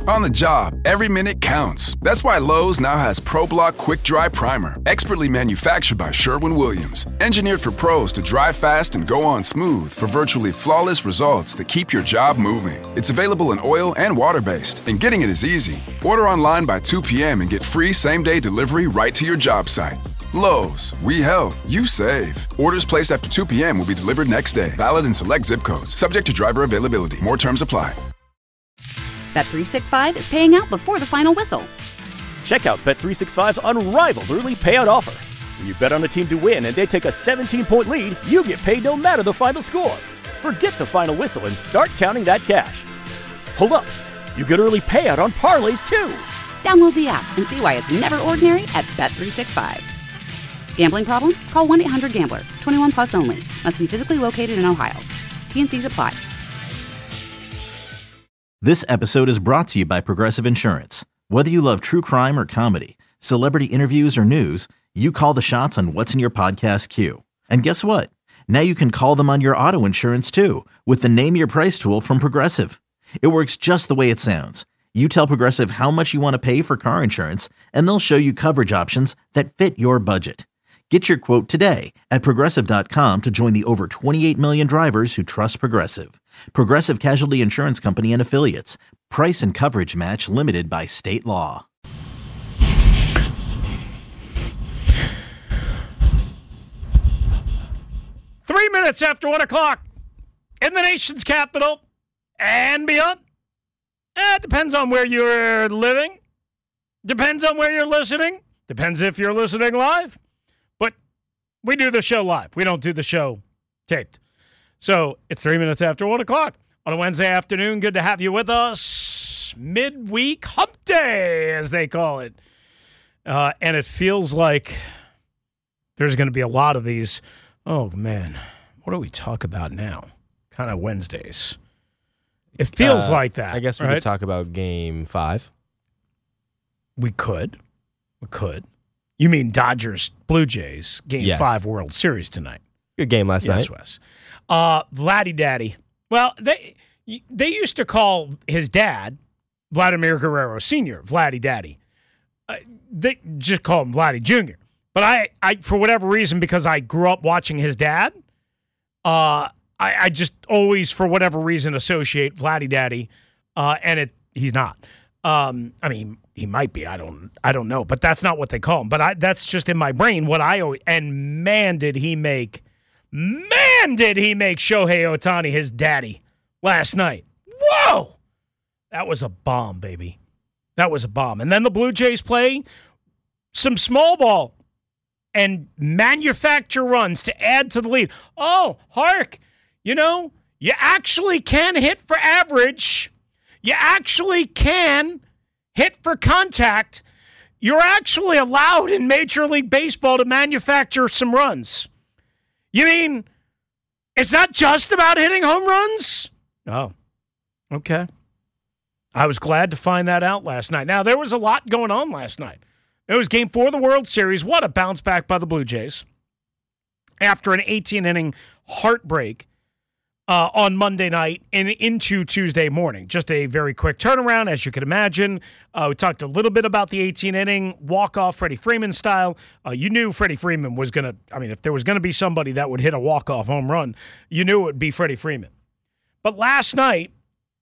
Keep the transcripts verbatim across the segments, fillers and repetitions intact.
On the job, every minute counts. That's why Lowe's now has ProBlock Quick Dry Primer, expertly manufactured by Sherwin-Williams. Engineered for pros to dry fast and go on smooth for virtually flawless results that keep your job moving. It's available in oil and water-based, and getting it is easy. Order online by two p.m. and get free same-day delivery right to your job site. Lowe's, we help, you save. Orders placed after two p.m. will be delivered next day. Valid in select zip codes. Subject to driver availability. More terms apply. Bet three sixty-five is paying out before the final whistle. Check out Bet three sixty-five's unrivaled early payout offer. When you bet on a team to win and they take a seventeen-point lead, you get paid no matter the final score. Forget the final whistle and start counting that cash. Hold up. You get early payout on parlays, too. Download the app and see why it's never ordinary at Bet three sixty-five. Gambling problem? Call one eight hundred gambler. twenty-one plus only. Must be physically located in Ohio. T and Cs apply. This episode is brought to you by Progressive Insurance. Whether you love true crime or comedy, celebrity interviews or news, you call the shots on what's in your podcast queue. And guess what? Now you can call them on your auto insurance too with the Name Your Price tool from Progressive. It works just the way it sounds. You tell Progressive how much you want to pay for car insurance, and they'll show you coverage options that fit your budget. Get your quote today at Progressive dot com to join the over twenty-eight million drivers who trust Progressive. Progressive Casualty Insurance Company and Affiliates. Price and coverage match limited by state law. Three minutes after one o'clock in the nation's capital and beyond. Eh, it depends on where you're living. Depends on where you're listening. Depends if you're listening live. But we do the show live. We don't do the show taped. So it's three minutes after one o'clock on a Wednesday afternoon. Good to have you with us. Midweek hump day, as they call it. Uh, and it feels like there's going to be a lot of these. Oh, man. What do we talk about now? Kind of Wednesdays. It feels uh, like that. I guess we right? could talk about game five. We could. We could. You mean Dodgers, Blue Jays, game yes. five World Series tonight. Good game last yes, night. Wes. Uh, Vladdy Daddy. Well, they they used to call his dad, Vladimir Guerrero Senior, Vladdy Daddy. Uh, they just call him Vladdy Junior But I, I, for whatever reason, because I grew up watching his dad, uh, I, I just always, for whatever reason, associate Vladdy Daddy, uh, and it he's not. Um, I mean, he might be. I don't. I don't know. But that's not what they call him. But I, that's just in my brain. What I always, and man, did he make, man, did he make Shohei Ohtani his daddy last night? Whoa, that was a bomb, baby. That was a bomb. And then the Blue Jays play some small ball and manufacture runs to add to the lead. Oh, hark, you know, you actually can hit for average. You actually can hit for contact. You're actually allowed in Major League Baseball to manufacture some runs. You mean it's not just about hitting home runs? Oh, okay. I was glad to find that out last night. Now, there was a lot going on last night. It was game four of the World Series. What a bounce back by the Blue Jays after an eighteen-inning heartbreak uh, on Monday night and into Tuesday morning. Just a very quick turnaround, as you can imagine. Uh, we talked a little bit about the eighteen-inning walk-off Freddie Freeman style. Uh, you knew Freddie Freeman was going to – I mean, if there was going to be somebody that would hit a walk-off home run, you knew it would be Freddie Freeman. But last night,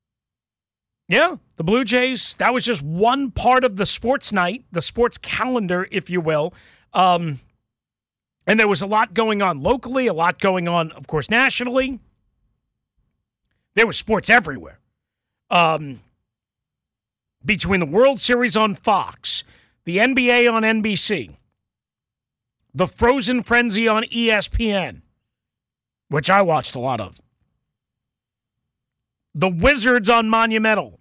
yeah, the Blue Jays, that was just one part of the sports night, the sports calendar, if you will. Um, and there was a lot going on locally, a lot going on, of course, nationally. There was sports everywhere. Um, between the World Series on Fox, the N B A on N B C, the Frozen Frenzy on E S P N, which I watched a lot of, the Wizards on Monumental.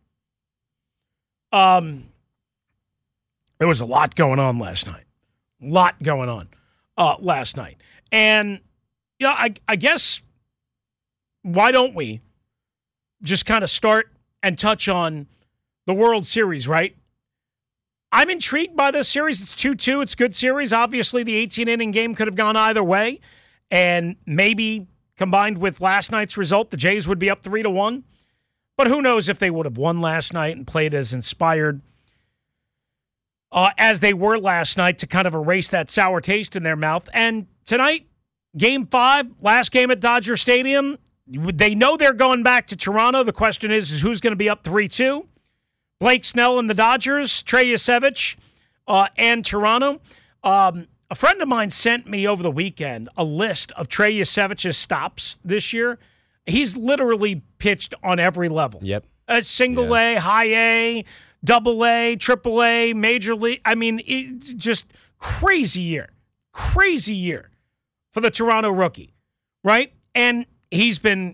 Um, there was a lot going on last night. A lot going on uh, last night. And, you know, I, I guess, why don't we just kind of start and touch on the World Series, right? I'm intrigued by this series. It's two two. It's a good series. Obviously, the eighteen-inning game could have gone either way. And maybe combined with last night's result, the Jays would be up three to one. But who knows if they would have won last night and played as inspired uh, as they were last night to kind of erase that sour taste in their mouth. And tonight, game five, last game at Dodger Stadium, they know they're going back to Toronto. The question is, is who's going to be up three two? Blake Snell and the Dodgers, Trey Yasevich, uh, and Toronto. Um, a friend of mine sent me over the weekend a list of Trey Yasevich's stops this year. He's literally pitched on every level. Yep. A single Yeah. A, high A, double A, triple A, major league. I mean, it's just crazy year. Crazy year for the Toronto rookie, right? And he's been,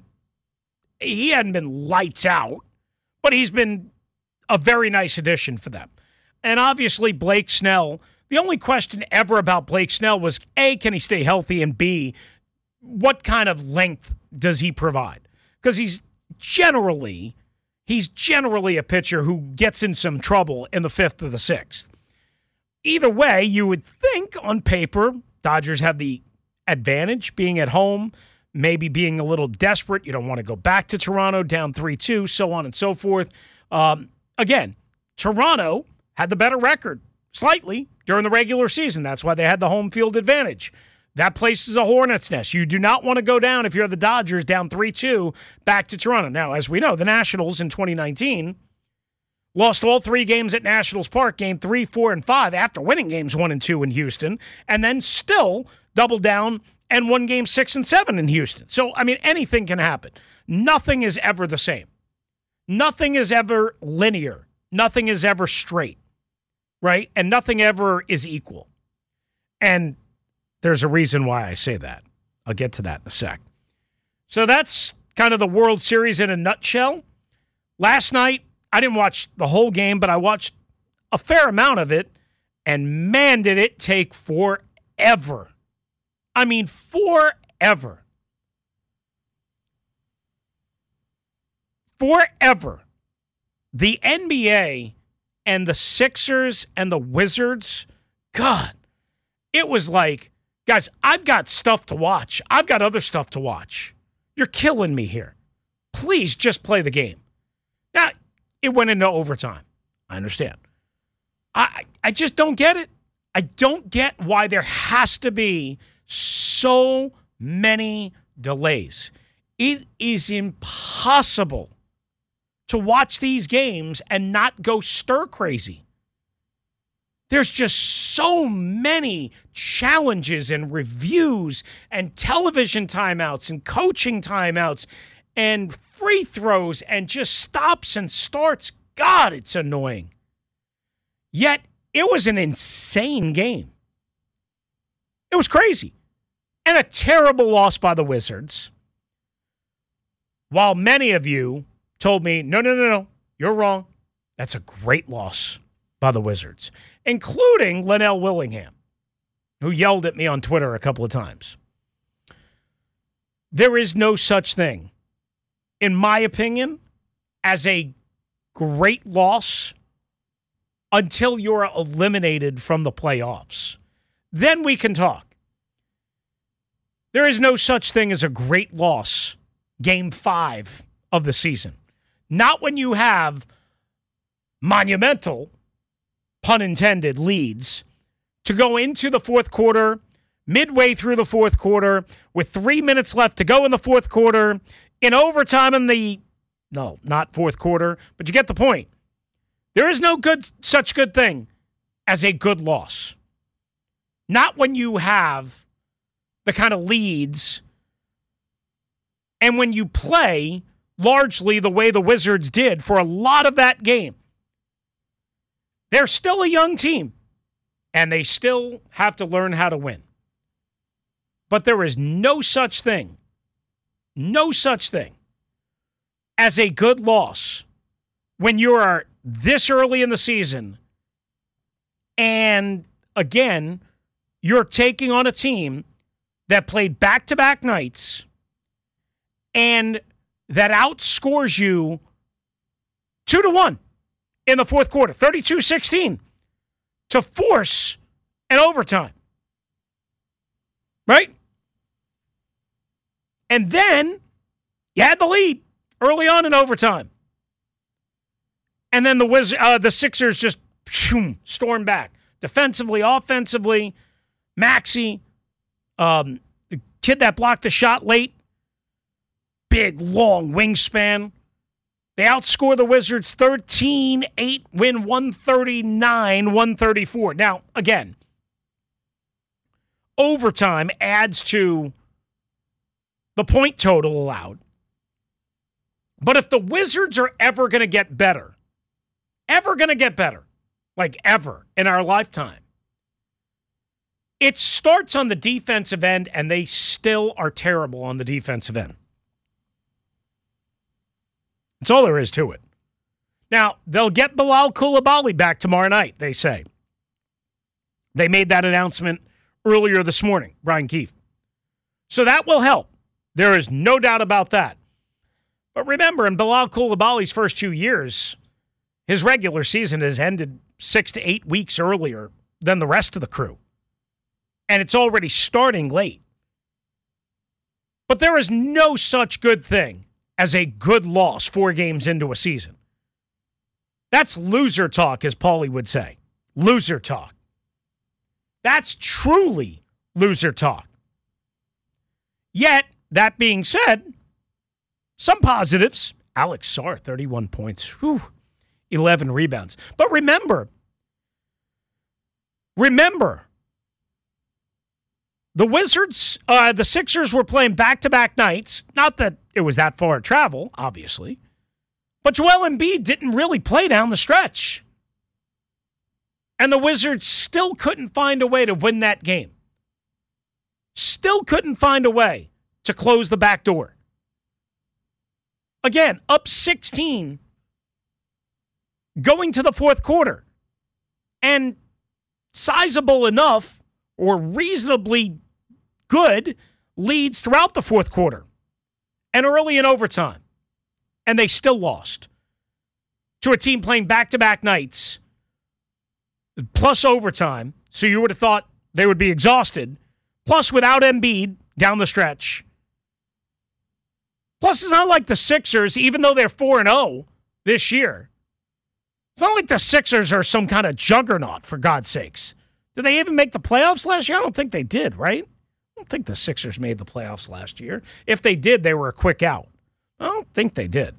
he hadn't been lights out, but he's been a very nice addition for them. And obviously, Blake Snell, the only question ever about Blake Snell was, A, can he stay healthy? And B, what kind of length does he provide? Because he's generally, he's generally a pitcher who gets in some trouble in the fifth or the sixth. Either way, you would think on paper, Dodgers have the advantage being at home, maybe being a little desperate. You don't want to go back to Toronto down three two, so on and so forth. Um, again, Toronto had the better record slightly during the regular season. That's why they had the home field advantage. That place is a hornet's nest. You do not want to go down, if you're the Dodgers, down three two back to Toronto. Now, as we know, the Nationals in twenty nineteen lost all three games at Nationals Park, game three, four, and five, after winning games one and two in Houston, and then still doubled down and won game six and seven in Houston. So, I mean, anything can happen. Nothing is ever the same. Nothing is ever linear. Nothing is ever straight, right? And nothing ever is equal. And there's a reason why I say that. I'll get to that in a sec. So that's kind of the World Series in a nutshell. Last night, I didn't watch the whole game, but I watched a fair amount of it, and man, did it take forever. I mean, forever. Forever. The N B A and the Sixers and the Wizards, God, it was like, guys, I've got stuff to watch. I've got other stuff to watch. You're killing me here. Please just play the game. Now, it went into overtime. I understand. I I just don't get it. I don't get why there has to be so many delays. It is impossible to watch these games and not go stir crazy. There's just so many challenges and reviews and television timeouts and coaching timeouts and free throws and just stops and starts. God, it's annoying. Yet, it was an insane game. It was crazy. And a terrible loss by the Wizards. While many of you told me, no, no, no, no, you're wrong. That's a great loss by the Wizards, including Linnell Willingham, who yelled at me on Twitter a couple of times. There is no such thing, in my opinion, as a great loss until you're eliminated from the playoffs. Then we can talk. There is no such thing as a great loss, game five of the season. Not when you have monumental, pun intended, leads to go into the fourth quarter, midway through the fourth quarter, with three minutes left to go in the fourth quarter, in overtime in the, no, not fourth quarter, but you get the point. There is no good, such good thing as a good loss. Not when you have the kind of leads and when you play largely the way the Wizards did for a lot of that game. They're still a young team, and they still have to learn how to win. But there is no such thing, no such thing as a good loss when you are this early in the season and, again, you're taking on a team that played back-to-back nights and that outscores you two to one in the fourth quarter, thirty-two sixteen, to force an overtime. Right? And then you had the lead early on in overtime. And then the Wiz- uh, the Sixers just phew, storm back. Defensively, offensively, Maxey, um, the kid that blocked the shot late, big, long wingspan. They outscore the Wizards thirteen eight, win one thirty-nine one thirty-four. Now, again, overtime adds to the point total allowed. But if the Wizards are ever going to get better, ever going to get better, like ever in our lifetime, it starts on the defensive end, and they still are terrible on the defensive end. That's all there is to it. Now, they'll get Bilal Coulibaly back tomorrow night, they say. They made that announcement earlier this morning, Brian Keefe. So that will help. There is no doubt about that. But remember, in Bilal Coulibaly's first two years, his regular season has ended six to eight weeks earlier than the rest of the crew. And it's already starting late. But there is no such good thing as a good loss four games into a season. That's loser talk, as Paulie would say. Loser talk. That's truly loser talk. Yet, that being said, some positives. Alex Sarr, thirty-one points. Whew, eleven rebounds. But remember, remember, the Wizards, uh, the Sixers were playing back-to-back nights. Not that it was that far to travel, obviously. But Joel Embiid didn't really play down the stretch. And the Wizards still couldn't find a way to win that game. Still couldn't find a way to close the back door. Again, up sixteen, going to the fourth quarter. And sizable enough, or reasonably good, leads throughout the fourth quarter and early in overtime. And they still lost to a team playing back-to-back nights plus overtime. So you would have thought they would be exhausted. Plus without Embiid down the stretch. Plus it's not like the Sixers, even though they're four and oh this year, it's not like the Sixers are some kind of juggernaut, for God's sakes. Did they even make the playoffs last year? I don't think they did, right? I don't think the Sixers made the playoffs last year. If they did, they were a quick out. I don't think they did.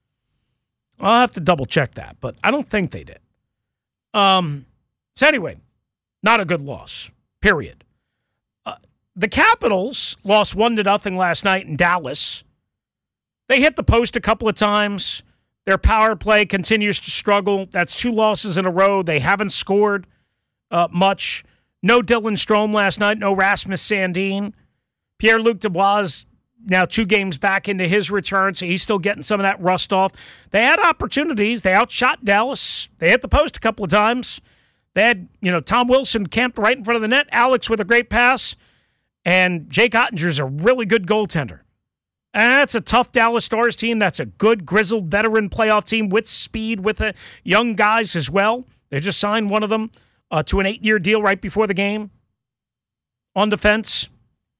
I'll have to double check that, but I don't think they did. Um. So anyway, not a good loss, period. Uh, the Capitals lost one to nothing last night in Dallas. They hit the post a couple of times. Their power play continues to struggle. That's two losses in a row. They haven't scored uh, much. No Dylan Strome last night. No Rasmus Sandin. Pierre-Luc Dubois now two games back into his return, so he's still getting some of that rust off. They had opportunities. They outshot Dallas. They hit the post a couple of times. They had, you know, Tom Wilson camped right in front of the net. Alex with a great pass. And Jake Ottinger's a really good goaltender. And that's a tough Dallas Stars team. That's a good, grizzled, veteran playoff team with speed, with uh, young guys as well. They just signed one of them uh, to an eight-year deal right before the game on defense.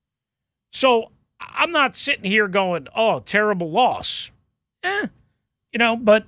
So I'm not sitting here going, oh, terrible loss. Eh, you know, but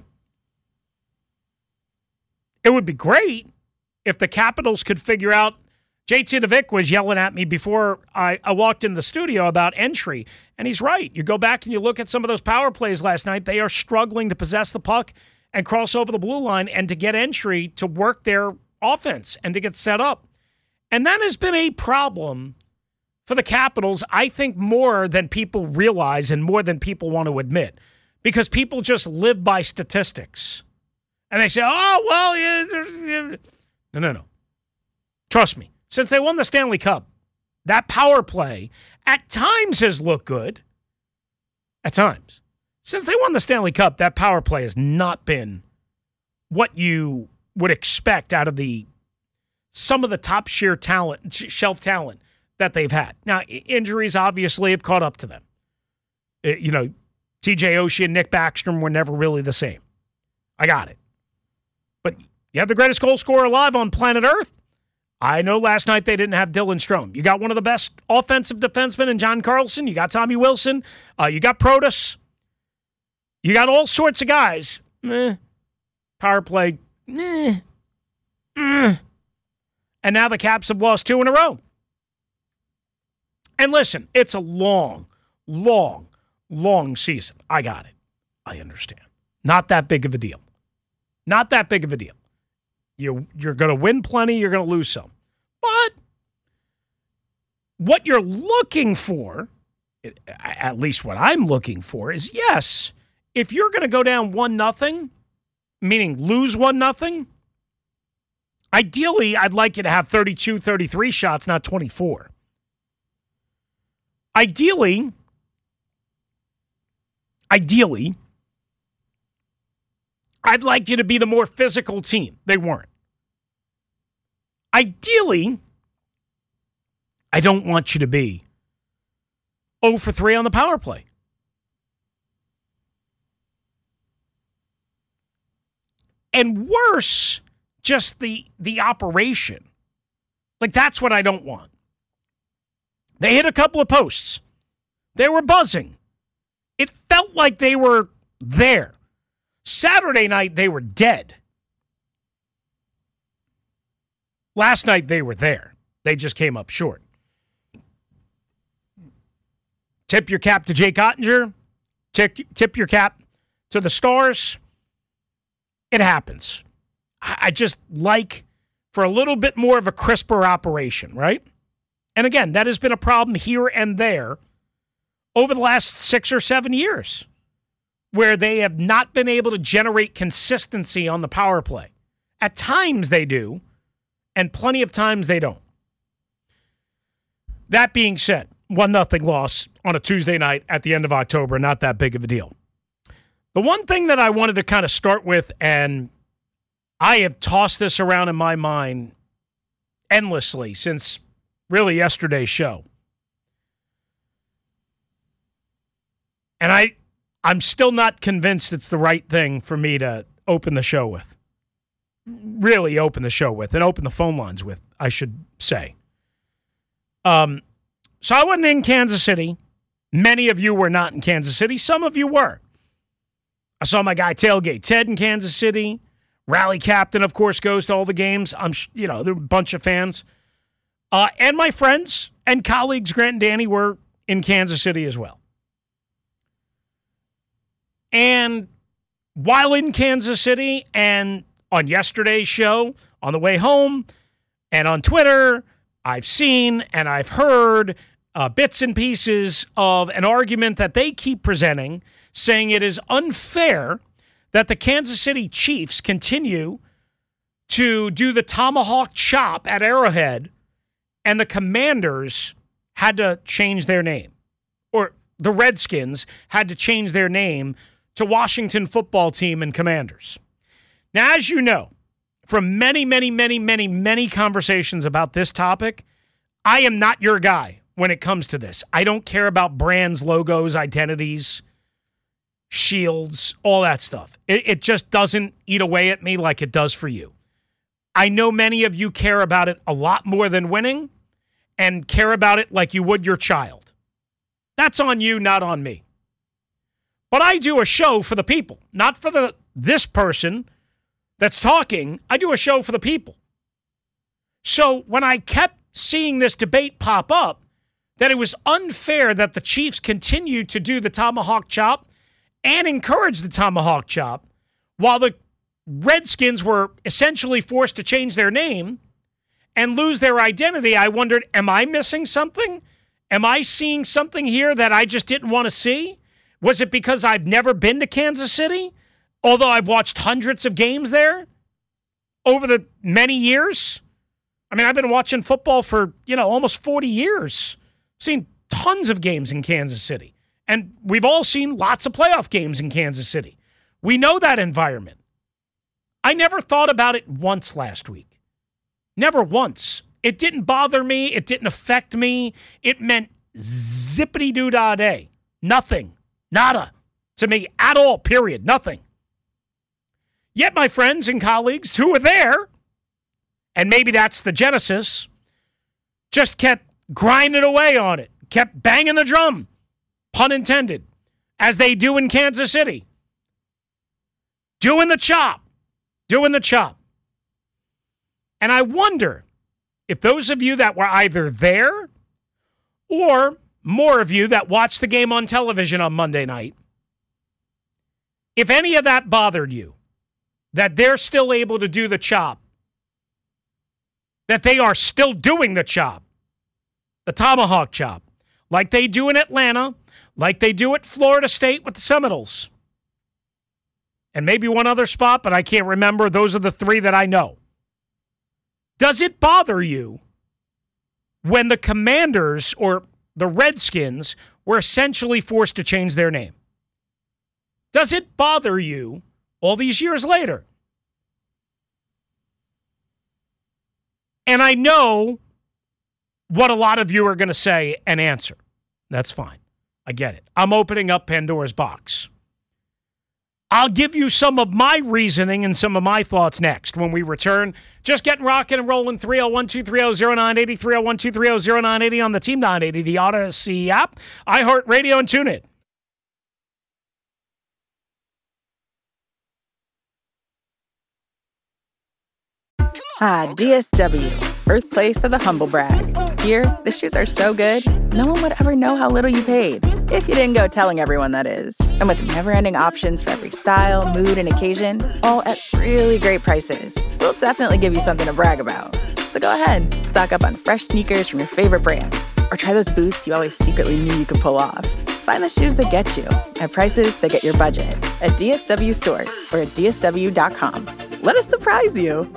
it would be great if the Capitals could figure out. J T the Vic was yelling at me before I, I walked in the studio about entry, and he's right. You go back and you look at some of those power plays last night, they are struggling to possess the puck and cross over the blue line and to get entry to work their offense and to get set up. And that has been a problem for the Capitals, I think, more than people realize and more than people want to admit, because people just live by statistics. And they say, oh, well, yeah. No, no, no. Trust me. Since they won the Stanley Cup, that power play at times has looked good. At times. Since they won the Stanley Cup, that power play has not been what you would expect out of the some of the top sheer talent, shelf talent that they've had. Now, injuries obviously have caught up to them. It, you know, T J Oshie and Nick Backstrom were never really the same. I got it. But you have the greatest goal scorer alive on planet Earth. I know last night they didn't have Dylan Strome. You got one of the best offensive defensemen in John Carlson. You got Tommy Wilson. Uh, you got Protas. You got all sorts of guys. Eh. Power play, eh, eh. And now the Caps have lost two in a row. And listen, it's a long, long, long season. I got it. I understand. Not that big of a deal. Not that big of a deal. You, you're going to win plenty, you're going to lose some. But what you're looking for, at least what I'm looking for, is yes, if you're going to go down one nothing, meaning lose one nothing, ideally I'd like you to have thirty-two, thirty-three shots, not twenty-four. Ideally, ideally, I'd like you to be the more physical team. They weren't. Ideally, I don't want you to be oh for three on the power play. And worse, just the the operation. Like, that's what I don't want. They hit a couple of posts. They were buzzing. It felt like they were there. Saturday night, they were dead. Last night, they were there. They just came up short. Tip your cap to Jake Ottinger. Tip, tip your cap to the Stars. It happens. I, I just like for a little bit more of a crisper operation, right? And again, that has been a problem here and there over the last six or seven years where they have not been able to generate consistency on the power play. At times they do, and plenty of times they don't. That being said, one nothing loss on a Tuesday night at the end of October, not that big of a deal. The one thing that I wanted to kind of start with, and I have tossed this around in my mind endlessly since really yesterday's show. And I, I'm still not convinced it's the right thing for me to open the show with. Really open the show with, and open the phone lines with, I should say. Um, so I wasn't in Kansas City. Many of you were not in Kansas City. Some of you were. I saw my guy Tailgate Ted in Kansas City. Rally Captain, of course, goes to all the games. I'm, you know, there were a bunch of fans. Uh, and my friends and colleagues, Grant and Danny, were in Kansas City as well. And while in Kansas City and on yesterday's show, on the way home, and on Twitter, I've seen and I've heard uh, bits and pieces of an argument that they keep presenting, saying it is unfair that the Kansas City Chiefs continue to do the tomahawk chop at Arrowhead, and the Commanders had to change their name. Or the Redskins had to change their name to Washington Football Team and Commanders. Now, as you know, from many, many, many, many, many conversations about this topic, I am not your guy when it comes to this. I don't care about brands, logos, identities, shields, all that stuff. It, it just doesn't eat away at me like it does for you. I know many of you care about it a lot more than winning and care about it like you would your child. That's on you, not on me. But I do a show for the people, not for the this person that's talking. I do a show for the people. So when I kept seeing this debate pop up, that it was unfair that the Chiefs continued to do the tomahawk chop and encourage the tomahawk chop while the Redskins were essentially forced to change their name and lose their identity, I wondered, am I missing something? Am I seeing something here that I just didn't want to see? Was it because I've never been to Kansas City, although I've watched hundreds of games there over the many years? I mean, I've been watching football for, you know, almost forty years. Seen tons of games in Kansas City. And we've all seen lots of playoff games in Kansas City. We know that environment. I never thought about it once last week. Never once. It didn't bother me. It didn't affect me. It meant zippity-doo-dah-day. Nothing. Nada. To me at all, period. Nothing. Yet my friends and colleagues who were there, and maybe that's the genesis, just kept grinding away on it. Kept banging the drum. Pun intended. As they do in Kansas City. Doing the chop. doing the chop. And I wonder if those of you that were either there or more of you that watched the game on television on Monday night, if any of that bothered you, that they're still able to do the chop, that they are still doing the chop, the tomahawk chop, like they do in Atlanta, like they do at Florida State with the Seminoles. And maybe one other spot, but I can't remember. Those are the three that I know. Does it bother you when the Commanders or the Redskins were essentially forced to change their name? Does it bother you all these years later? And I know what a lot of you are going to say and answer. That's fine. I get it. I'm opening up Pandora's box. I'll give you some of my reasoning and some of my thoughts next when we return. Just getting rocking and rolling. three oh one, two three oh, oh nine eight oh, three oh one, two three oh, oh nine eight oh on the Team nine eighty, the Odyssey app, iHeartRadio, and TuneIn. Ah, D S W, birthplace of the humble brag. Here, the shoes are so good, no one would ever know how little you paid. If you didn't go telling everyone, that is. And with never-ending options for every style, mood, and occasion, all at really great prices, we'll definitely give you something to brag about. So go ahead, stock up on fresh sneakers from your favorite brands, or try those boots you always secretly knew you could pull off. Find the shoes that get you, at prices that get your budget, at D S W stores or at D S W dot com. Let us surprise you.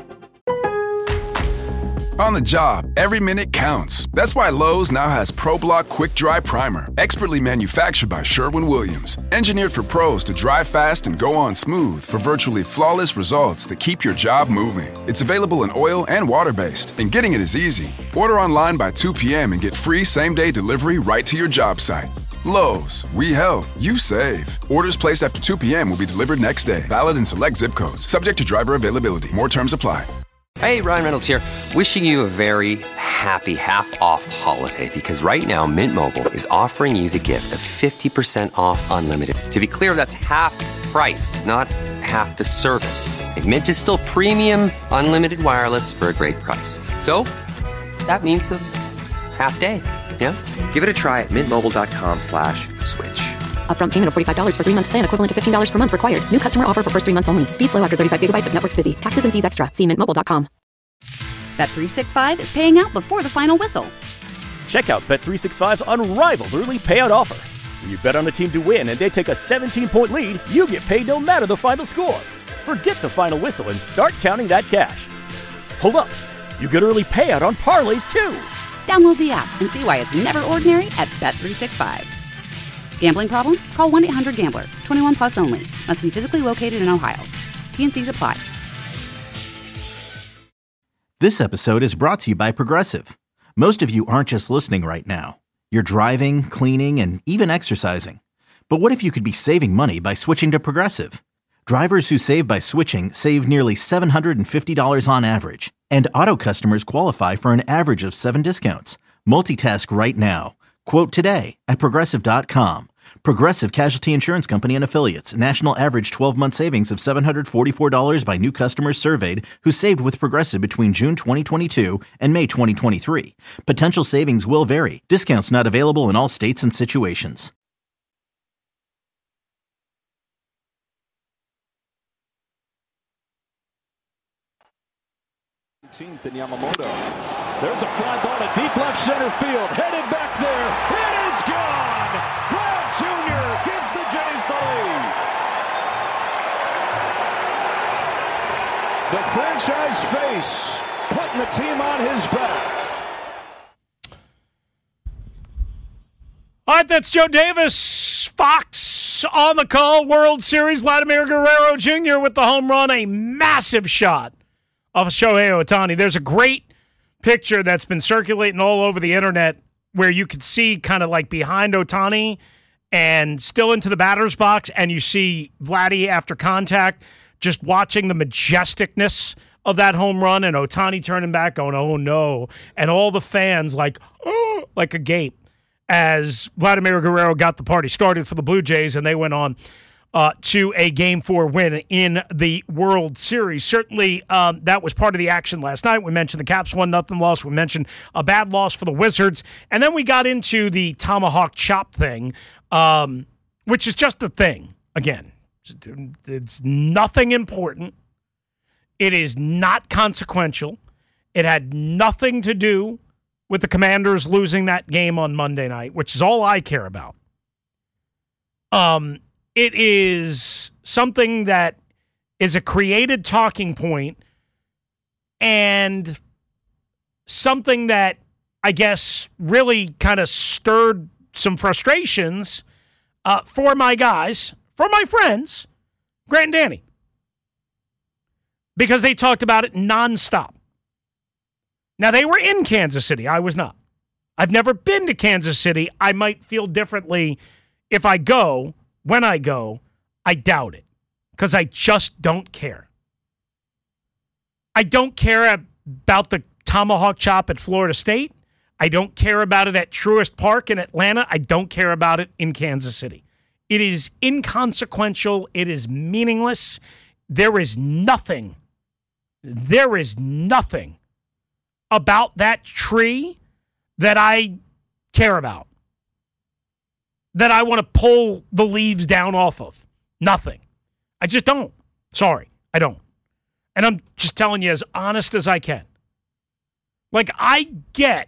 On the job, every minute counts. That's why Lowe's now has ProBlock Quick Dry Primer, expertly manufactured by Sherwin-Williams. Engineered for pros to dry fast and go on smooth for virtually flawless results that keep your job moving. It's available in oil and water-based, and getting it is easy. Order online by two p.m. and get free same-day delivery right to your job site. Lowe's, we help, you save. Orders placed after two p.m. will be delivered next day. Valid in select zip codes. Subject to driver availability. More terms apply. Hey, Ryan Reynolds here. Wishing you a very happy half-off holiday, because right now Mint Mobile is offering you the gift of fifty percent off unlimited. To be clear, that's half price, not half the service. And Mint is still premium unlimited wireless for a great price. So that means a half day. Yeah? Give it a try at mintmobile.com slash switch. Upfront payment of forty-five dollars for three-month plan, equivalent to fifteen dollars per month required. New customer offer for first three months only. Speed slow after thirty-five gigabytes if network's busy. Taxes and fees extra. See mint mobile dot com. Bet three sixty-five is paying out before the final whistle. Check out Bet three sixty-five's unrivaled early payout offer. When you bet on a team to win and they take a seventeen-point lead, you get paid no matter the final score. Forget the final whistle and start counting that cash. Hold up. You get early payout on parlays, too. Download the app and see why it's never ordinary at Bet three sixty-five. Gambling problem? Call one eight hundred gambler. twenty-one plus only. Must be physically located in Ohio. T and C's apply. This episode is brought to you by Progressive. Most of you aren't just listening right now. You're driving, cleaning, and even exercising. But what if you could be saving money by switching to Progressive? Drivers who save by switching save nearly seven hundred fifty dollars on average. And auto customers qualify for an average of seven discounts. Multitask right now. Quote today at Progressive dot com. Progressive Casualty Insurance Company and Affiliates. National average twelve-month savings of seven hundred forty-four dollars by new customers surveyed who saved with Progressive between June twenty twenty-two and May twenty twenty-three. Potential savings will vary. Discounts not available in all states and situations. eighteenth and Yamamoto. There's a fly ball to deep left center field. Headed back there. It is gone. Vlad Junior gives the Jays the lead. The franchise face putting the team on his back. All right, that's Joe Davis. Fox on the call. World Series. Vladimir Guerrero Junior with the home run. A massive shot of Shohei Ohtani. There's a great picture that's been circulating all over the internet where you could see kind of like behind Ohtani and still into the batter's box, and you see Vladdy after contact just watching the majesticness of that home run, and Ohtani turning back going, oh no, and all the fans like, oh, like a gape as Vladimir Guerrero got the party started for the Blue Jays, and they went on uh, to a Game four win in the World Series. Certainly, um, that was part of the action last night. We mentioned the Caps one nothing loss. We mentioned a bad loss for the Wizards. And then we got into the tomahawk chop thing, um, which is just a thing. Again, it's nothing important. It is not consequential. It had nothing to do with the Commanders losing that game on Monday night, which is all I care about. Um, it is something that is a created talking point and something that I guess really kind of stirred some frustrations uh, for my guys, for my friends, Grant and Danny, because they talked about it nonstop. Now, they were in Kansas City. I was not. I've never been to Kansas City. I might feel differently if I go. When I go, I doubt it because I just don't care. I don't care about the tomahawk chop at Florida State. I don't care about it at Truist Park in Atlanta. I don't care about it in Kansas City. It is inconsequential. It is meaningless. There is nothing, there is nothing about that tree that I care about, that I want to pull the leaves down off of. Nothing. I just don't. Sorry, I don't. And I'm just telling you as honest as I can. Like, I get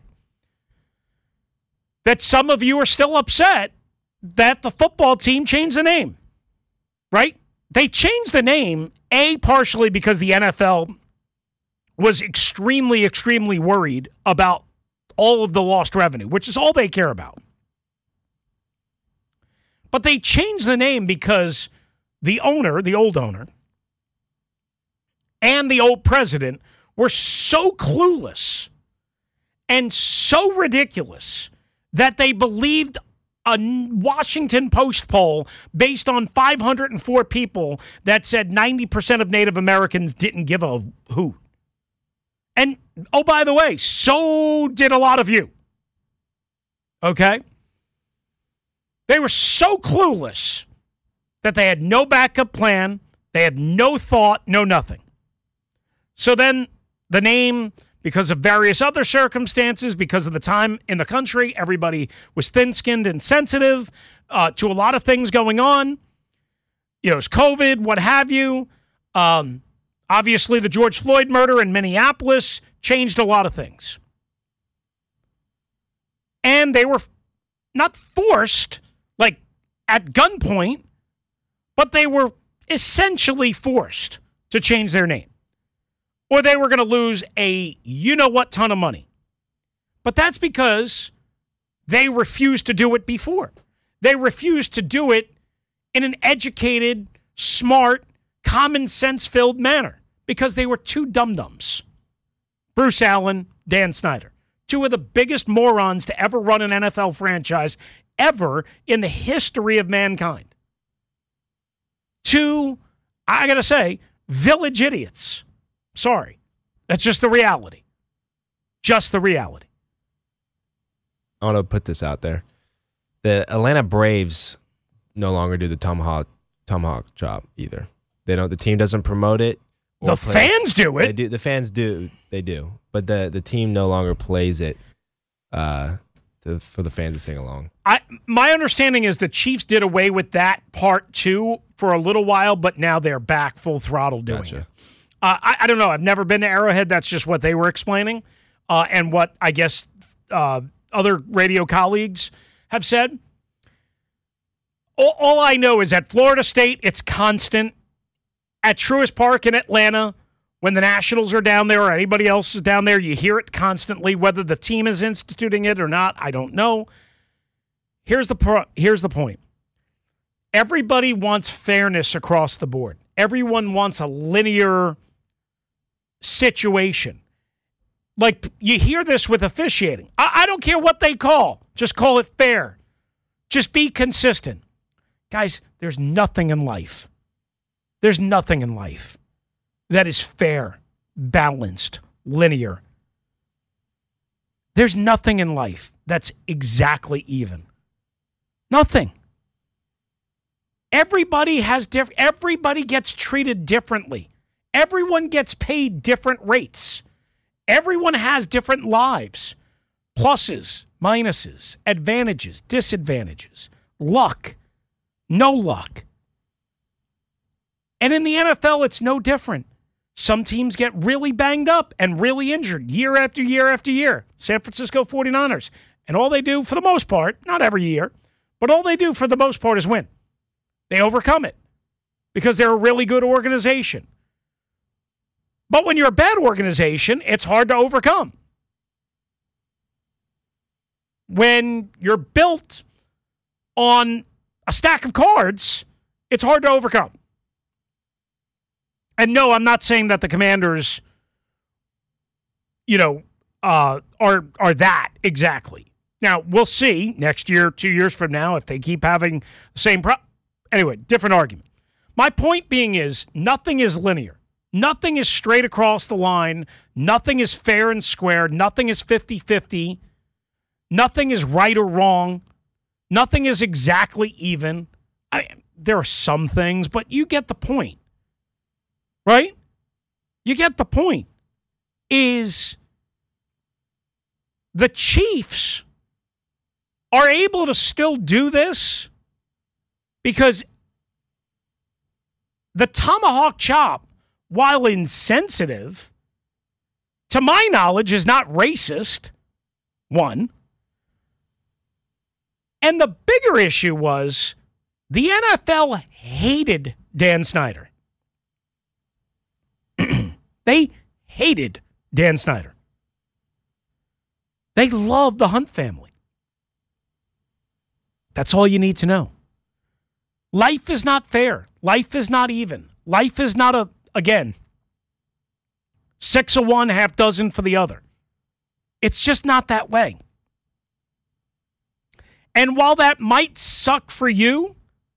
that some of you are still upset that the football team changed the name, right? They changed the name, A, partially because the N F L was extremely, extremely worried about all of the lost revenue, which is all they care about. But they changed the name because the owner, the old owner, and the old president were so clueless and so ridiculous that they believed a Washington Post poll based on five hundred four people that said ninety percent of Native Americans didn't give a hoot. And, oh, by the way, so did a lot of you. Okay? They were so clueless that they had no backup plan. They had no thought, no nothing. So then the name, because of various other circumstances, because of the time in the country, everybody was thin-skinned and sensitive uh, to a lot of things going on. You know, it's COVID, what have you. Um, obviously, the George Floyd murder in Minneapolis changed a lot of things. And they were not forced, like at gunpoint, but they were essentially forced to change their name. Or they were going to lose a you-know-what ton of money. But that's because they refused to do it before. They refused to do it in an educated, smart, common sense-filled manner because they were two dum-dums. Bruce Allen, Dan Snyder. Two of the biggest morons to ever run an N F L franchise ever in the history of mankind. Two, I got to say, village idiots. Sorry. That's just the reality. Just the reality. I want to put this out there. The Atlanta Braves no longer do the tomahawk tomahawk chop either. They don't. The team doesn't promote it. The plays. fans do it. They do. The fans do. They do. But the the team no longer plays it uh, to, for the fans to sing along. I my understanding is the Chiefs did away with that part too for a little while, but now they're back full throttle doing Gotcha. it. Uh, I, I don't know. I've never been to Arrowhead. That's just what they were explaining, uh, and what I guess uh, other radio colleagues have said. All, all I know is at Florida State, it's constant. At Truist Park in Atlanta, when the Nationals are down there or anybody else is down there, you hear it constantly. Whether the team is instituting it or not, I don't know. Here's the pro- here's the point. Everybody wants fairness across the board. Everyone wants a linear situation. Like, you hear this with officiating. I, I don't care what they call. Just call it fair. Just be consistent. Guys, there's nothing in life. There's nothing in life that is fair, balanced, linear. There's nothing in life that's exactly even. Nothing. Everybody has diff- everybody gets treated differently. Everyone gets paid different rates. Everyone has different lives. Pluses, minuses, advantages, disadvantages, luck, no luck. And in the N F L, it's no different. Some teams get really banged up and really injured year after year after year. San Francisco forty-niners. And all they do for the most part, not every year, but all they do for the most part is win. They overcome it because they're a really good organization. But when you're a bad organization, it's hard to overcome. When you're built on a stack of cards, it's hard to overcome. And no, I'm not saying that the Commanders, you know, uh, are are that exactly. Now, we'll see next year, two years from now, if they keep having the same problem. Anyway, different argument. My point being is nothing is linear. Nothing is straight across the line. Nothing is fair and square. Nothing is fifty-fifty. Nothing is right or wrong. Nothing is exactly even. I, there are some things, but you get the point. Right? You get the point. Is the Chiefs are able to still do this because the tomahawk chop, while insensitive, to my knowledge, is not racist, one. And the bigger issue was the N F L hated Dan Snyder. They hated Dan Snyder. They loved the Hunt family. That's all you need to know. Life is not fair. Life is not even. Life is not a, again, six of one, half dozen for the other. It's just not that way. And while that might suck for you,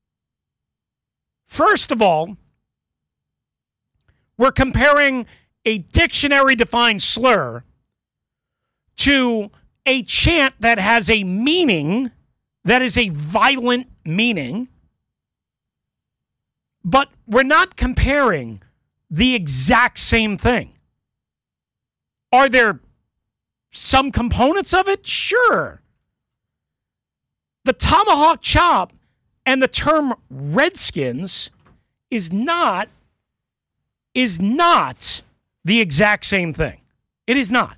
first of all, we're comparing a dictionary-defined slur to a chant that has a meaning that is a violent meaning, but we're not comparing the exact same thing. Are there some components of it? Sure. The tomahawk chop and the term Redskins is not is not the exact same thing. It is not.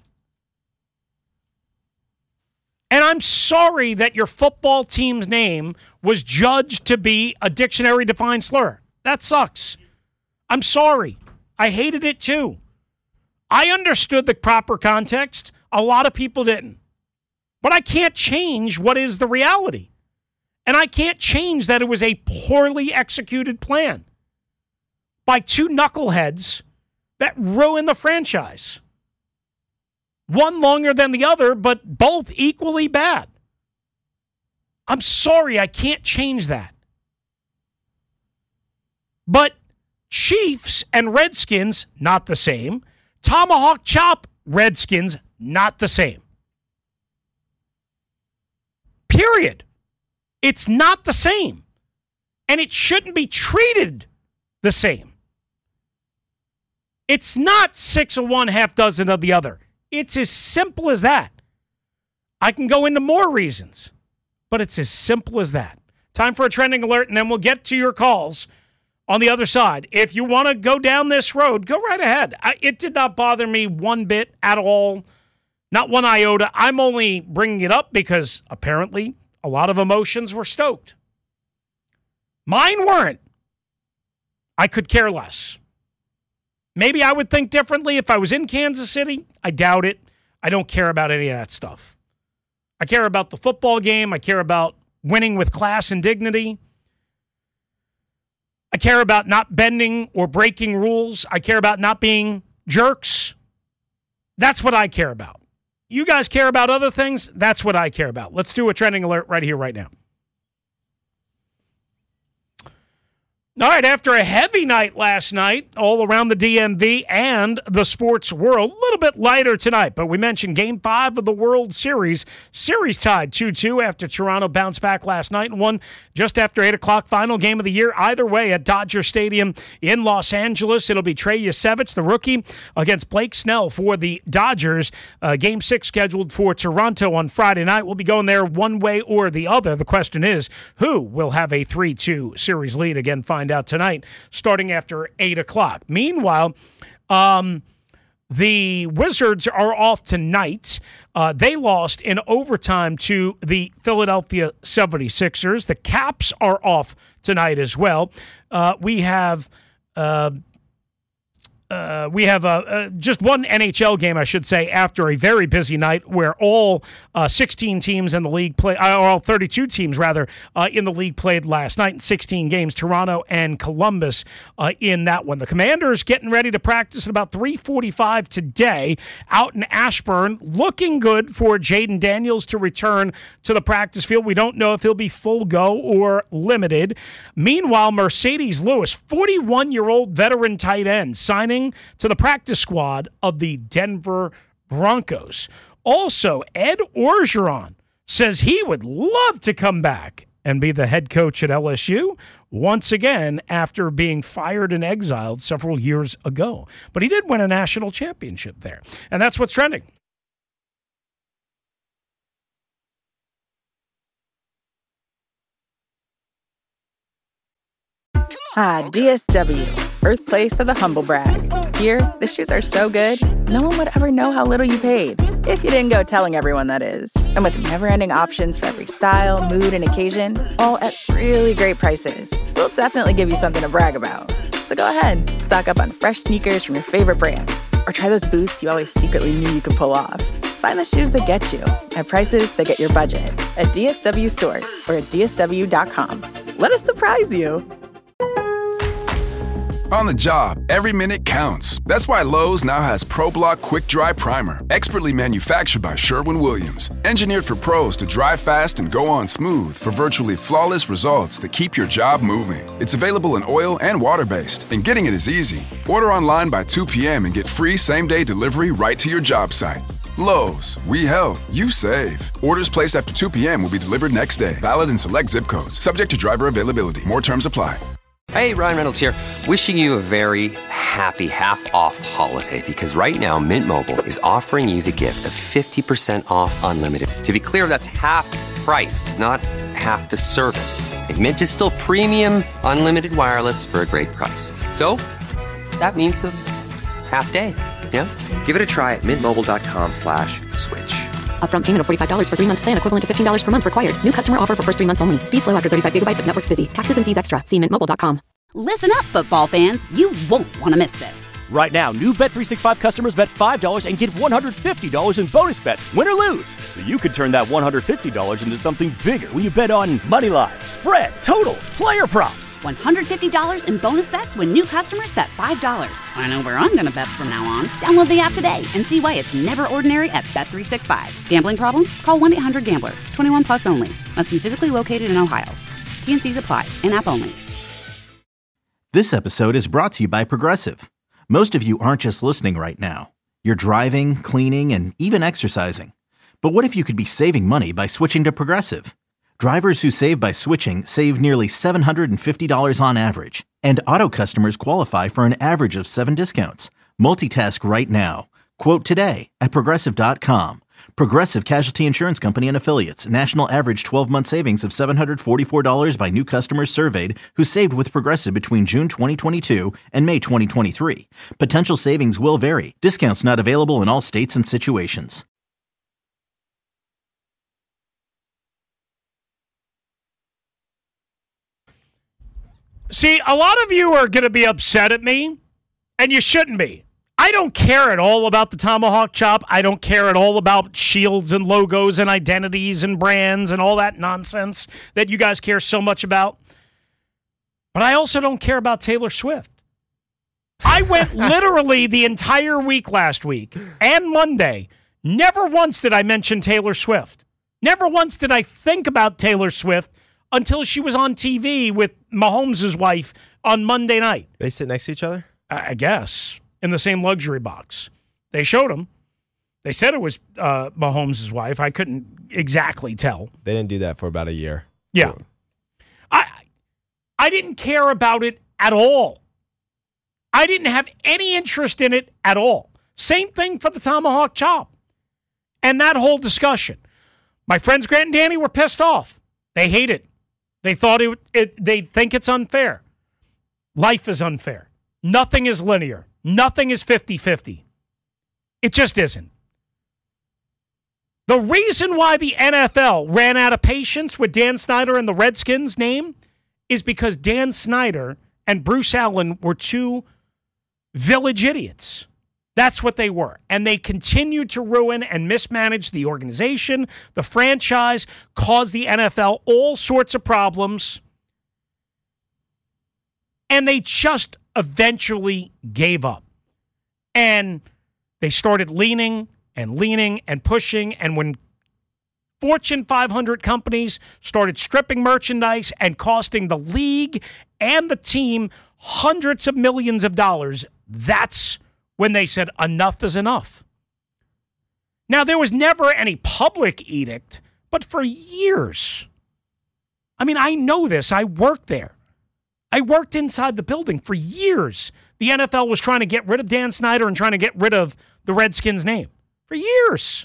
And I'm sorry that your football team's name was judged to be a dictionary-defined slur. That sucks. I'm sorry. I hated it too. I understood the proper context. A lot of people didn't. But I can't change what is the reality. And I can't change that it was a poorly executed plan by two knuckleheads that ruined the franchise. One longer than the other, but both equally bad. I'm sorry, I can't change that. But Chiefs and Redskins, not the same. Tomahawk chop, Redskins, not the same. Period. It's not the same. And it shouldn't be treated the same. It's not six of one, half dozen of the other. It's as simple as that. I can go into more reasons, but it's as simple as that. Time for a trending alert, and then we'll get to your calls on the other side. If you want to go down this road, go right ahead. I, it did not bother me one bit at all, not one iota. I'm only bringing it up because apparently a lot of emotions were stoked. Mine weren't. I could care less. Maybe I would think differently if I was in Kansas City. I doubt it. I don't care about any of that stuff. I care about the football game. I care about winning with class and dignity. I care about not bending or breaking rules. I care about not being jerks. That's what I care about. You guys care about other things. That's what I care about. Let's do a trending alert right here, right now. All right, after a heavy night last night, all around the D M V and the sports world, a little bit lighter tonight, but we mentioned Game five of the World Series. Series tied two two after Toronto bounced back last night and won just after eight o'clock. Final game of the year, either way, at Dodger Stadium in Los Angeles. It'll be Trey Yasevich, the rookie, against Blake Snell for the Dodgers. Uh, game six scheduled for Toronto on Friday night. We'll be going there one way or the other. The question is, who will have a three two series lead? Again, find out tonight, starting after eight o'clock. Meanwhile, um, the Wizards are off tonight. Uh, they lost in overtime to the Philadelphia seventy-sixers. The Caps are off tonight as well. Uh, we have... Uh, Uh, we have uh, uh, just one N H L game, I should say, after a very busy night where all uh, sixteen teams in the league play, uh, or all thirty-two teams rather, uh, in the league played last night in sixteen games. Toronto and Columbus uh, in that one. The Commanders getting ready to practice at about three forty-five today out in Ashburn. Looking good for Jaden Daniels to return to the practice field. We don't know if he'll be full go or limited. Meanwhile, Mercedes Lewis, forty-one-year-old veteran tight end, signing to the practice squad of the Denver Broncos. Also, Ed Orgeron says he would love to come back and be the head coach at L S U once again after being fired and exiled several years ago. But he did win a national championship there. And that's what's trending. Ah, D S W, birthplace of the humble brag. Here, the shoes are so good, no one would ever know how little you paid. If you didn't go telling everyone, that is. And with never-ending options for every style, mood, and occasion, all at really great prices, we'll definitely give you something to brag about. So go ahead, stock up on fresh sneakers from your favorite brands, or try those boots you always secretly knew you could pull off. Find the shoes that get you at prices that get your budget at D S W stores or at D S W dot com. Let us surprise you. On the job, every minute counts. That's why Lowe's now has ProBlock Quick Dry Primer, expertly manufactured by Sherwin-Williams. Engineered for pros to dry fast and go on smooth for virtually flawless results that keep your job moving. It's available in oil and water-based, and getting it is easy. Order online by two p.m. and get free same-day delivery right to your job site. Lowe's, we help, you save. Orders placed after two p.m. will be delivered next day. Valid in select zip codes. Subject to driver availability. More terms apply. Hey, Ryan Reynolds here. Wishing you a very happy half-off holiday because right now Mint Mobile is offering you the gift of fifty percent off unlimited. To be clear, that's half price, not half the service. Like Mint is still premium unlimited wireless for a great price. So that means a half day, yeah? Give it a try at mintmobile.com slash switch. Upfront payment of forty-five dollars for three-month plan equivalent to fifteen dollars per month required. New customer offer for first three months only. Speed slow after thirty-five gigabytes if network's busy. Taxes and fees extra. See mint mobile dot com. Listen up, football fans. You won't want to miss this. Right now, new Bet three sixty-five customers bet five dollars and get one hundred fifty dollars in bonus bets, win or lose. So you could turn that one hundred fifty dollars into something bigger when you bet on money line, spread, totals, player props. one hundred fifty dollars in bonus bets when new customers bet five dollars. I know where I'm going to bet from now on. Download the app today and see why it's never ordinary at Bet three sixty-five. Gambling problem? Call one eight hundred gambler. twenty-one plus only. Must be physically located in Ohio. T and C's apply. In-app only. This episode is brought to you by Progressive. Most of you aren't just listening right now. You're driving, cleaning, and even exercising. But what if you could be saving money by switching to Progressive? Drivers who save by switching save nearly seven hundred fifty dollars on average. And auto customers qualify for an average of seven discounts. Multitask right now. Quote today at Progressive dot com. Progressive Casualty Insurance Company and Affiliates. National average twelve-month savings of seven hundred forty-four dollars by new customers surveyed who saved with Progressive between June twenty twenty-two and May twenty twenty-three. Potential savings will vary. Discounts not available in all states and situations. See, a lot of you are going to be upset at me, and you shouldn't be. I don't care at all about the tomahawk chop. I don't care at all about shields and logos and identities and brands and all that nonsense that you guys care so much about. But I also don't care about Taylor Swift. I went literally the entire week last week and Monday. Never once did I mention Taylor Swift. Never once did I think about Taylor Swift until she was on T V with Mahomes' wife on Monday night. They sit next to each other? I guess, in the same luxury box. They showed him. They said it was uh, Mahomes' wife. I couldn't exactly tell. They didn't do that for about a year. Yeah. I I didn't care about it at all. I didn't have any interest in it at all. Same thing for the tomahawk chop and that whole discussion. My friends Grant and Danny were pissed off. They hate it. They thought it, it they think it's unfair. Life is unfair. Nothing is linear. Nothing is fifty-fifty. It just isn't. The reason why the N F L ran out of patience with Dan Snyder and the Redskins name is because Dan Snyder and Bruce Allen were two village idiots. That's what they were. And they continued to ruin and mismanage the organization, the franchise, cause the N F L all sorts of problems. And they just eventually gave up. And they started leaning and leaning and pushing. And when Fortune five hundred companies started stripping merchandise and costing the league and the team hundreds of millions of dollars, that's when they said enough is enough. Now, there was never any public edict, but for years, I mean, I know this. I worked there. I worked inside the building for years. The N F L was trying to get rid of Dan Snyder and trying to get rid of the Redskins name for years.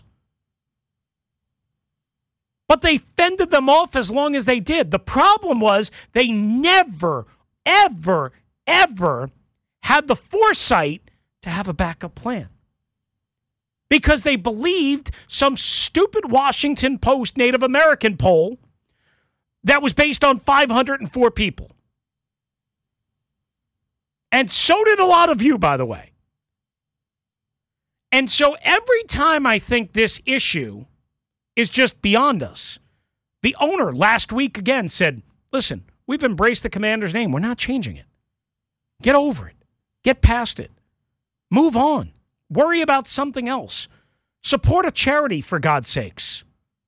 But they fended them off as long as they did. The problem was they never, ever, ever had the foresight to have a backup plan. Because they believed some stupid Washington Post Native American poll that was based on five hundred four people. And so did a lot of you, by the way. And so every time I think this issue is just beyond us, the owner last week again said, listen, we've embraced the Commander's name. We're not changing it. Get over it. Get past it. Move on. Worry about something else. Support a charity, for God's sakes.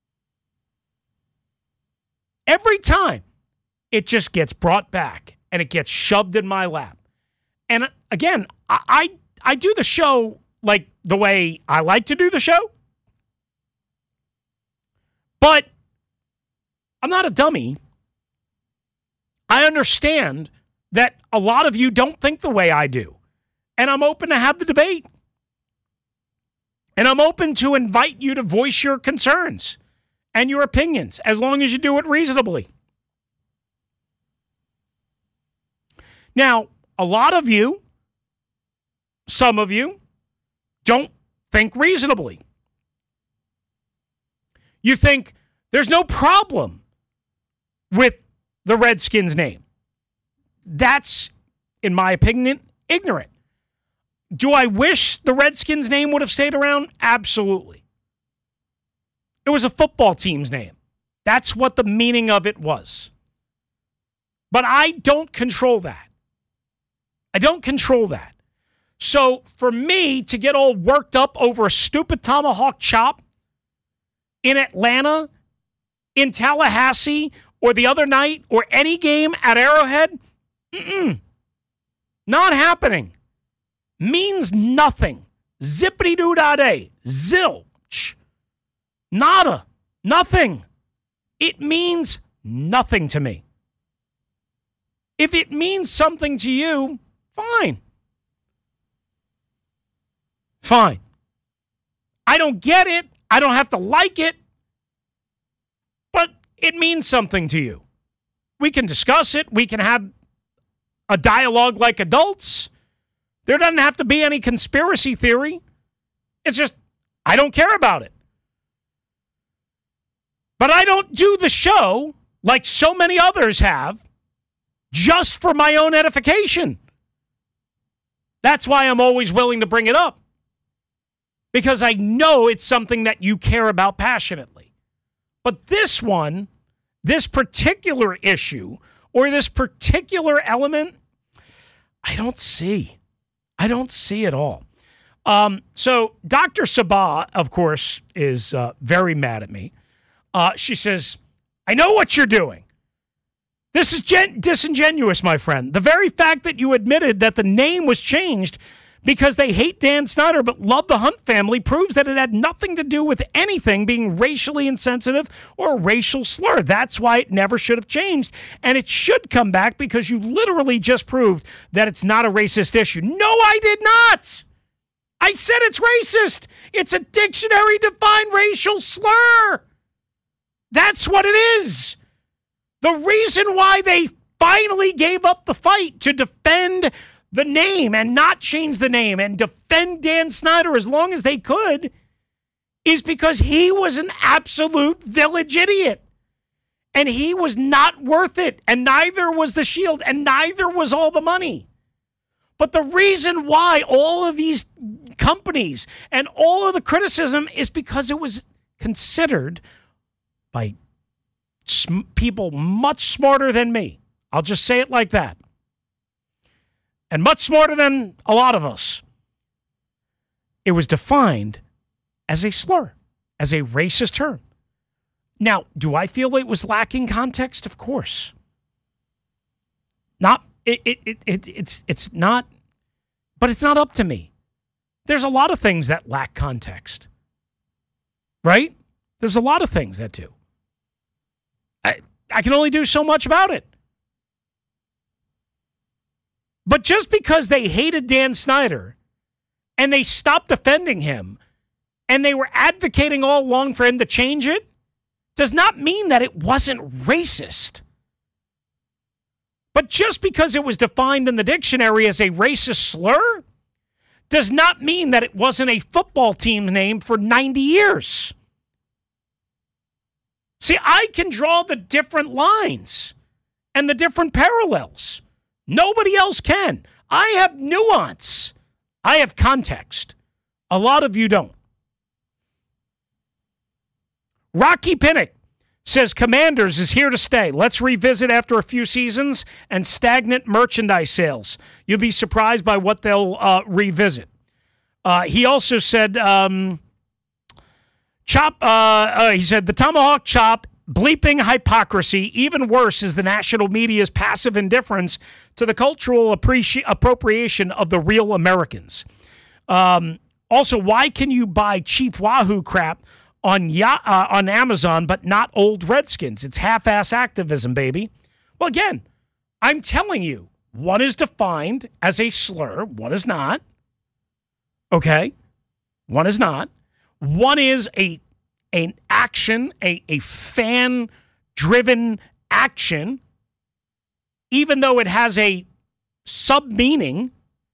Every time, it just gets brought back and it gets shoved in my lap. And again, I, I I do the show like the way I like to do the show. But I'm not a dummy. I understand that a lot of you don't think the way I do. And I'm open to have the debate. And I'm open to invite you to voice your concerns and your opinions, as long as you do it reasonably. Now, a lot of you, some of you, don't think reasonably. You think there's no problem with the Redskins name. That's, in my opinion, ignorant. Do I wish the Redskins name would have stayed around? Absolutely. It was a football team's name. That's what the meaning of it was. But I don't control that. I don't control that. So for me to get all worked up over a stupid tomahawk chop in Atlanta, in Tallahassee, or the other night, or any game at Arrowhead, mm-mm, not happening. Means nothing. Zippity-doo-dah-day. Zilch. Nada. Nothing. It means nothing to me. If it means something to you, fine. Fine. I don't get it. I don't have to like it. But it means something to you. We can discuss it. We can have a dialogue like adults. There doesn't have to be any conspiracy theory. It's just, I don't care about it. But I don't do the show like so many others have just for my own edification. That's why I'm always willing to bring it up. Because I know it's something that you care about passionately. But this one, this particular issue, or this particular element, I don't see. I don't see at all. Um, so Doctor Sabah, of course, is uh, very mad at me. Uh, she says, I know what you're doing. This is gen- disingenuous, my friend. The very fact that you admitted that the name was changed because they hate Dan Snyder but love the Hunt family proves that it had nothing to do with anything being racially insensitive or a racial slur. That's why it never should have changed, and it should come back because you literally just proved that it's not a racist issue. No, I did not. I said it's racist. It's a dictionary-defined racial slur. That's what it is. The reason why they finally gave up the fight to defend the name and not change the name and defend Dan Snyder as long as they could is because he was an absolute village idiot. And he was not worth it. And neither was the Shield. And neither was all the money. But the reason why all of these companies and all of the criticism is because it was considered by sm- people much smarter than me. I'll just say it like that. And much smarter than a lot of us. It was defined as a slur, as a racist term. Now, do I feel it was lacking context? Of course. Not it it, it it it's it's not, but it's not up to me. There's a lot of things that lack context. Right? There's a lot of things that do. I I can only do so much about it. But just because they hated Dan Snyder and they stopped defending him and they were advocating all along for him to change it does not mean that it wasn't racist. But just because it was defined in the dictionary as a racist slur does not mean that it wasn't a football team's name for ninety years. See, I can draw the different lines and the different parallels. Nobody else can. I have nuance. I have context. A lot of you don't. Rocky Pinnock says Commanders is here to stay. Let's revisit after a few seasons and stagnant merchandise sales. You'll be surprised by what they'll uh, revisit. Uh, he also said, um, chop. Uh, uh, he said the tomahawk chop. Bleeping hypocrisy. Even worse is the national media's passive indifference to the cultural appreci- appropriation of the real Americans. Um, also, why can you buy Chief Wahoo crap on ya- uh, on Amazon but not old Redskins? It's half-ass activism, baby. Well, again, I'm telling you, one is defined as a slur. One is not. Okay? One is not. One is a an action, a, a fan-driven action, even though it has a sub-meaning.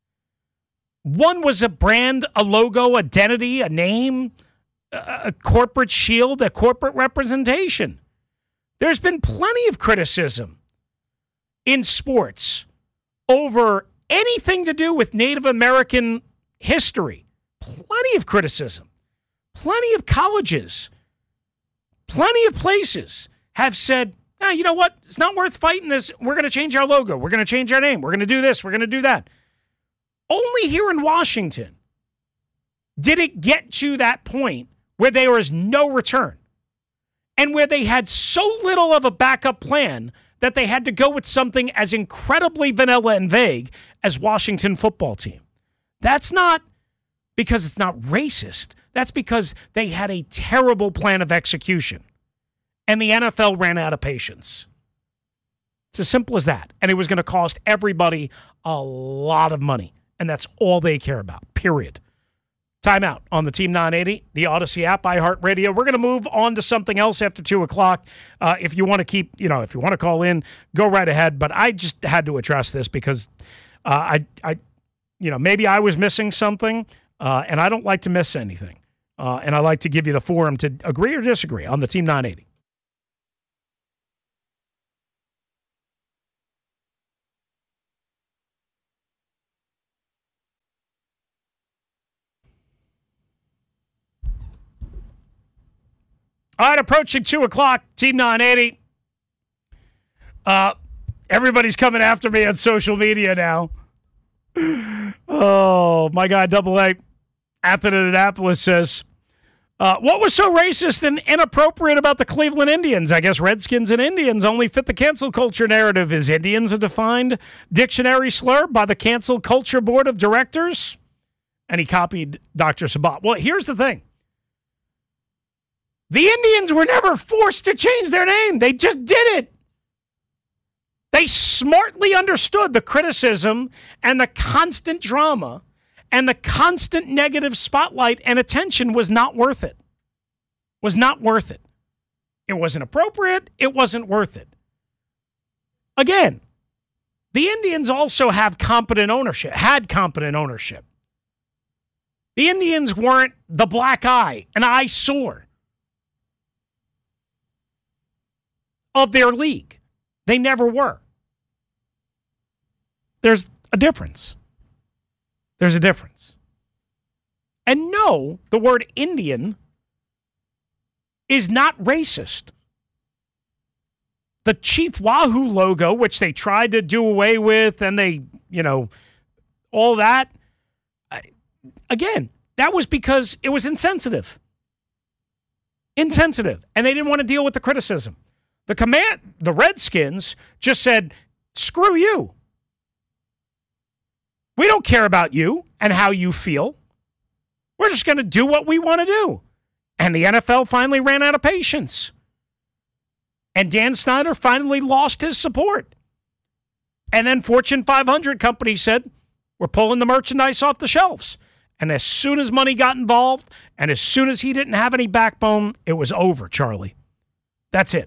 One was a brand, a logo, identity, a name, a, a corporate shield, a corporate representation. There's been plenty of criticism in sports over anything to do with Native American history. Plenty of criticism. Plenty of colleges, plenty of places have said, ah, you know what? It's not worth fighting this. We're going to change our logo. We're going to change our name. We're going to do this. We're going to do that. Only here in Washington did it get to that point where there was no return and where they had so little of a backup plan that they had to go with something as incredibly vanilla and vague as Washington football team. That's not because it's not racist. That's because they had a terrible plan of execution. And the N F L ran out of patience. It's as simple as that. And it was going to cost everybody a lot of money. And that's all they care about, period. Timeout on the Team nine eighty, the Odyssey app, iHeartRadio. We're going to move on to something else after two o'clock. Uh, if you want to keep, you know, if you want to call in, go right ahead. But I just had to address this because uh, I, I, you know, maybe I was missing something. Uh, and I don't like to miss anything. Uh, and I like to give you the forum to agree or disagree on the Team nine eighty. All right, approaching two o'clock, Team nine eighty. Uh, everybody's coming after me on social media now. Oh, my guy, Double A, Athens Annapolis says, Uh, what was so racist and inappropriate about the Cleveland Indians? I guess Redskins and Indians only fit the cancel culture narrative. Is Indians a defined dictionary slur by the cancel culture board of directors? And he copied Doctor Sabat. Well, here's the thing. The Indians were never forced to change their name. They just did it. They smartly understood the criticism and the constant drama and the constant negative spotlight and attention was not worth it. Was not worth it. It wasn't appropriate. It wasn't worth it. Again, the Indians also have competent ownership, had competent ownership. The Indians weren't the black eye, an eyesore of their league. They never were. There's a difference. There's a difference. And no, the word Indian is not racist. The Chief Wahoo logo, which they tried to do away with, and they, you know, all that, again, that was because it was insensitive. Insensitive. And they didn't want to deal with the criticism. The command, the Redskins just said, screw you. We don't care about you and how you feel. We're just going to do what we want to do. And the N F L finally ran out of patience. And Dan Snyder finally lost his support. And then Fortune five hundred companies said, we're pulling the merchandise off the shelves. And as soon as money got involved, and as soon as he didn't have any backbone, it was over, Charlie. That's it.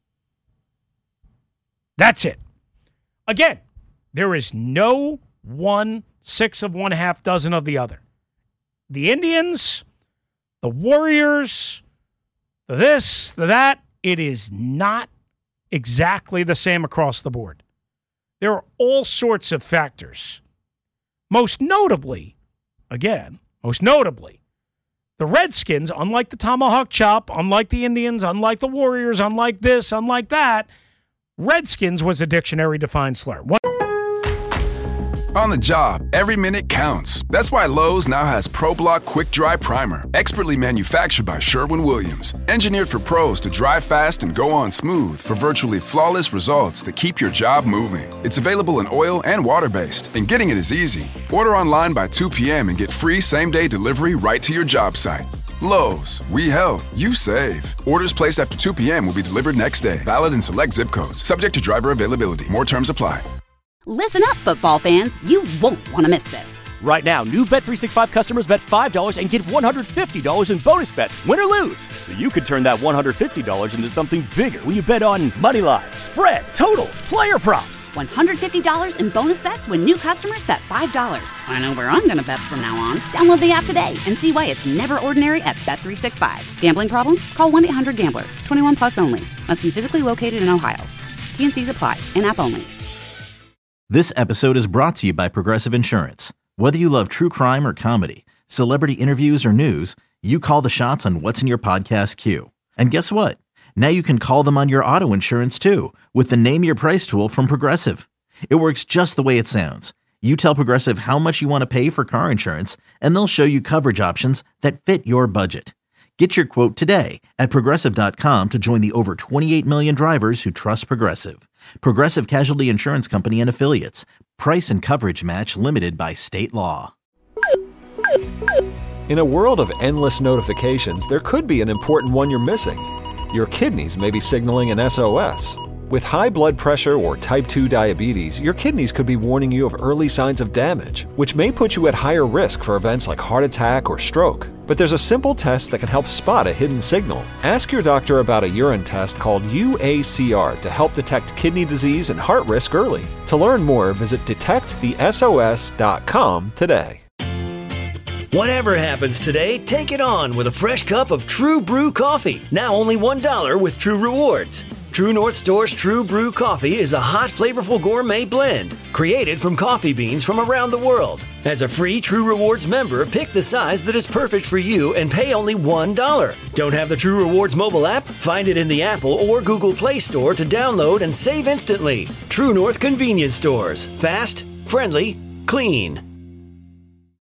That's it. Again, there is no one six of one, half dozen of the other. The Indians, the Warriors, the this, the that, it is not exactly the same across the board. There are all sorts of factors. Most notably, again, most notably, the Redskins, unlike the Tomahawk Chop, unlike the Indians, unlike the Warriors, unlike this, unlike that, Redskins was a dictionary-defined slur. One- On the job, every minute counts. That's why Lowe's now has ProBlock Quick Dry Primer, expertly manufactured by Sherwin-Williams. Engineered for pros to dry fast and go on smooth for virtually flawless results that keep your job moving. It's available in oil and water-based, and getting it is easy. Order online by two p.m. and get free same-day delivery right to your job site. Lowe's, we help, you save. Orders placed after two p.m. will be delivered next day. Valid in select zip codes. Subject to driver availability. More terms apply. Listen up, football fans. You won't want to miss this. Right now, new Bet three sixty-five customers bet five dollars and get one hundred fifty dollars in bonus bets, win or lose. So you could turn that one hundred fifty dollars into something bigger when you bet on money line, spread, totals, player props. one hundred fifty dollars in bonus bets when new customers bet five dollars. I know where I'm going to bet from now on. Download the app today and see why it's never ordinary at Bet three sixty-five. Gambling problem? Call one eight hundred gambler. twenty-one plus only. Must be physically located in Ohio. T N Cs apply. In-app only. This episode is brought to you by Progressive Insurance. Whether you love true crime or comedy, celebrity interviews or news, you call the shots on what's in your podcast queue. And guess what? Now you can call them on your auto insurance too with the Name Your Price tool from Progressive. It works just the way it sounds. You tell Progressive how much you want to pay for car insurance, and they'll show you coverage options that fit your budget. Get your quote today at Progressive dot com to join the over twenty-eight million drivers who trust Progressive. Progressive Casualty Insurance Company and Affiliates. Price and coverage match limited by state law. In a world of endless notifications, there could be an important one you're missing. Your kidneys may be signaling an S O S. With high blood pressure or type two diabetes, your kidneys could be warning you of early signs of damage, which may put you at higher risk for events like heart attack or stroke. But there's a simple test that can help spot a hidden signal. Ask your doctor about a urine test called U A C R to help detect kidney disease and heart risk early. To learn more, visit detect the S O S dot com today. Whatever happens today, take it on with a fresh cup of True Brew coffee. Now only one dollar with True Rewards. True North Store's True Brew coffee is a hot, flavorful gourmet blend created from coffee beans from around the world. As a free True Rewards member, pick the size that is perfect for you and pay only one dollar. Don't have the True Rewards mobile app? Find it in the Apple or Google Play Store to download and save instantly. True North Convenience Stores. Fast, friendly, clean.